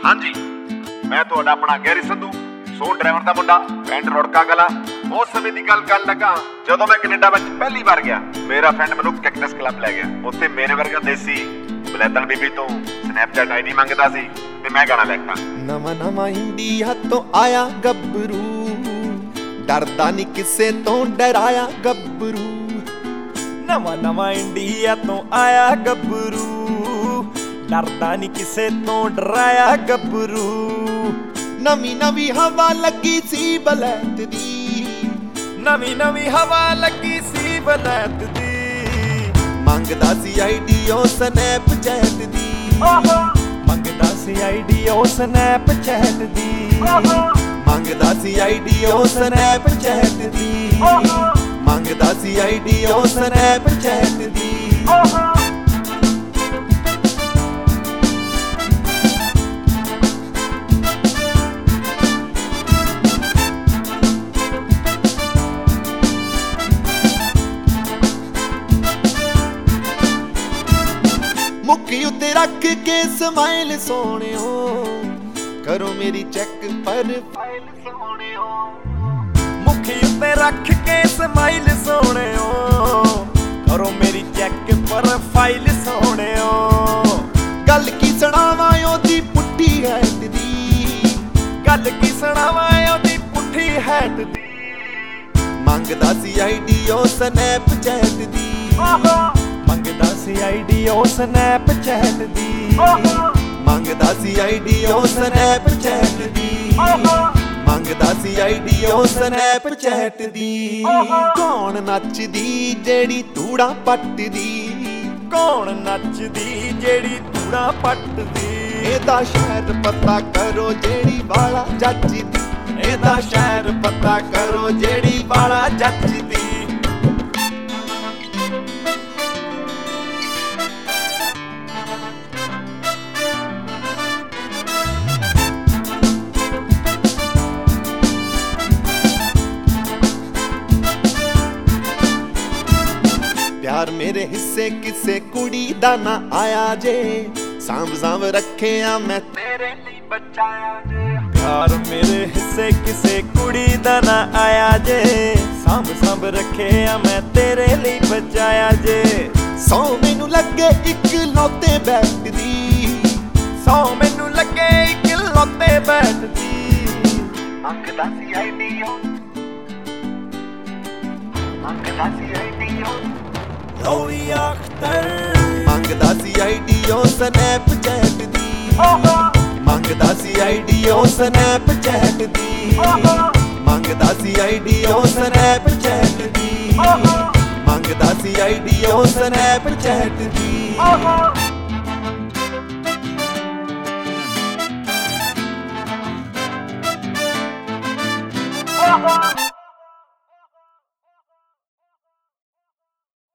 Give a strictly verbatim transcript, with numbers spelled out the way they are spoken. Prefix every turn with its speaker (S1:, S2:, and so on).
S1: ਹਾਂਜੀ ਮੈਂ ਤੁਹਾਡਾ ਆਪਣਾ ਗੈਰੀ ਸੰਧੂ ਸੋਨ ਡਰਾਈਵਰ ਦਾ ਮੁੰਡਾ ਪਿੰਡ ਰੁੜਕਾ ਕਲਾਂ। ਉਸ ਸਮੇਂ ਦੀ ਗੱਲ ਕਰਨ ਲੱਗਾ ਜਦੋਂ ਮੈਂ ਕੈਨੇਡਾ ਵਿੱਚ ਪਹਿਲੀ ਵਾਰ ਗਿਆ। ਮੇਰਾ ਫਰੈਂਡ ਮੈਨੂੰ ਕੈਕਟਸ ਕਲੱਬ ਲੈ ਗਿਆ। ਉੱਥੇ ਮੇਰੇ ਵਰਗਾ ਦੇਸੀ ਬਲੈਤਨ ਬੀਬੀ ਤੋਂ ਸਨੈਪਚੈਟ ਆਈਡੀ ਮੰਗਦਾ ਸੀ ਤੇ ਮੈਂ ਗਾਣਾ ਲਿਖਤਾ।
S2: ਨਵਾਂ ਨਵਾਂ ਇੰਡੀਆ ਤੋਂ ਆਇਆ ਗੱਭਰੂ, ਡਰਦਾ ਨਹੀਂ ਕਿਸੇ ਤੋਂ ਡਰਾਇਆ ਗੱਭਰੂ।
S3: ਨਵਾਂ ਨਵਾਂ ਇੰਡੀਆ ਤੋਂ ਆਇਆ ਗੱਭਰੂ, ਡਰਦਾ ਨਹੀਂ ਕਿਸੇ ਤੋਂ ਡਰਾਇਆ ਗੱਭਰੂ।
S2: ਨਵੀਂ ਨਵੀਂ ਹਵਾ ਲੱਗੀ ਸੀ ਬਲੈਤ ਦੀ,
S3: ਨਵੀਂ ਨਵੀਂ ਹਵਾ ਲੱਗੀ ਸੀ ਬਲੈਤ ਦੀ।
S2: ਮੰਗਦਾ ਸੀ ਆਈਡੀ ਉਹ ਸਨੈਪਚੈਟ ਦੀ,
S3: ਮੰਗਦਾ ਸੀ ਆਈਡੀ ਉਹ ਸਨੈਪਚੈਟ ਦੀ।
S2: ਮੰਗਦਾ ਸੀ ਆਈਡੀ ਉਹ ਸਨੈਪਚੈਟ ਦੀ, ਮੰਗਦਾ ਸੀ ਆਈਡੀ ਉਹ ਸਨੈਪਚੈਟ ਦੀ। ਮੁੱਖੀ ਉੱਤੇ ਰੱਖ ਕੇ ਸਮਾਈਲ ਸੋਹਣਿਓ, ਕਰੋ ਮੇਰੀ ਚੈੱਕ ਪਰ ਫਾਈਲ ਸੋਹਣਿਓ।
S3: ਮੁੱਖੀ ਉੱਤੇ ਰੱਖ ਕੇ ਸਮਾਈਲ ਸੋਹਣਿਓ, ਕਰੋ ਮੇਰੀ ਚੈੱਕ ਪਰ ਫਾਈਲ ਸੋਹਣਿਓ।
S2: ਗੱਲ ਕੀ ਸੁਣਾਵਾਂ ਉਹਦੀ ਪੁੱਠੀ ਹੈਟ ਦੀ,
S3: ਗੱਲ ਕੀ ਸੁਣਾਵਾਂ ਉਹਦੀ ਪੁੱਠੀ ਹੈਟ ਦੀ।
S2: ਮੰਗਦਾ ਸੀ ਆਈਡੀ ਉਹ ਸਨੈਪਚੈਟ ਦੀ,
S3: ਮੰਗਦਾ ਸੀ ਆਈਡੀ ਉਹ ਸਨੈਪਚੈਟ ਦੀ।
S2: ਮੰਗਦਾ ਸੀ ਆਈਡੀ ਉਹ ਸਨੈਪਚੈਟ ਦੀ, ਮੰਗਦਾ ਸੀ ਆਈਡੀ ਉਹ ਸਨੈਪਚੈਟ ਦੀ। ਕੌਣ ਨੱਚਦੀ ਜਿਹੜੀ ਧੂੜਾ ਪੱਟਦੀ,
S3: ਕੌਣ ਨੱਚਦੀ ਜਿਹੜੀ ਧੂੜਾ ਪੱਟਦੀ।
S2: ਇਹਦਾ ਸ਼ਹਿਰ ਪਤਾ ਕਰੋ ਜਿਹੜੀ ਵਾਲਾ ਜੱਜਦੀ, ਇਹਦਾ ਸ਼ਹਿਰ ਪਤਾ ਕਰੋ ਜਿਹੜੀ ਵਾਲਾ ਜੱਜਦੀ। ਪਿਆਰ ਮੇਰੇ ਹਿੱਸੇ ਕਿਸੇ ਕੁੜੀ ਦਾ ਨਾ ਆਇਆ ਜੇ, ਸਾਂਭ ਸਾਂਭ ਰੱਖਿਆ ਮੈਂ ਤੇਰੇ ਲਈ ਬਚਾਇਆ ਜੇ।
S3: ਪਿਆਰ ਮੇਰੇ ਹਿੱਸੇ ਕਿਸੇ ਕੁੜੀ ਦਾ ਨਾ ਆਇਆ ਜੇ, ਸਾਂਭ ਸਾਂਭ ਰੱਖਿਆ ਮੈਂ ਤੇਰੇ ਲਈ ਬਚਾਇਆ ਜੇ।
S2: ਸੌ ਮੈਨੂੰ ਲੱਗੇ ਇੱਕ ਲੌਤੇ ਬੈਠਦੀ,
S3: ਸੌ ਮੈਨੂੰ ਲੱਗੇ ਇੱਕ ਲੌਤੇ ਬੈਠਦੀ।
S1: ਮੰਗਦਾ ਸੀ ਆਈਡੀ ਉਹ, ਮੰਗਦਾ ਸੀ ਆਈਡੀ ਉਹ
S3: ਲੋਈ ਅਖਤਰ।
S2: ਮੰਗਦਾ ਸੀ ਆਈਡੀ ਉਹ ਸਨੈਪਚੈਟ ਦੀ, ਮੰਗਦਾ ਸੀ ਆਈਡੀ ਉਹ ਸਨੈਪਚੈਟ ਦੀ। ਮੰਗਦਾ ਸੀ ਆਈਡੀ ਉਹ ਸਨੈਪਚੈਟ ਦੀ, ਮੰਗਦਾ ਸੀ ਆਈਡੀ ਉਹ ਸਨੈਪਚੈਟ ਦੀ।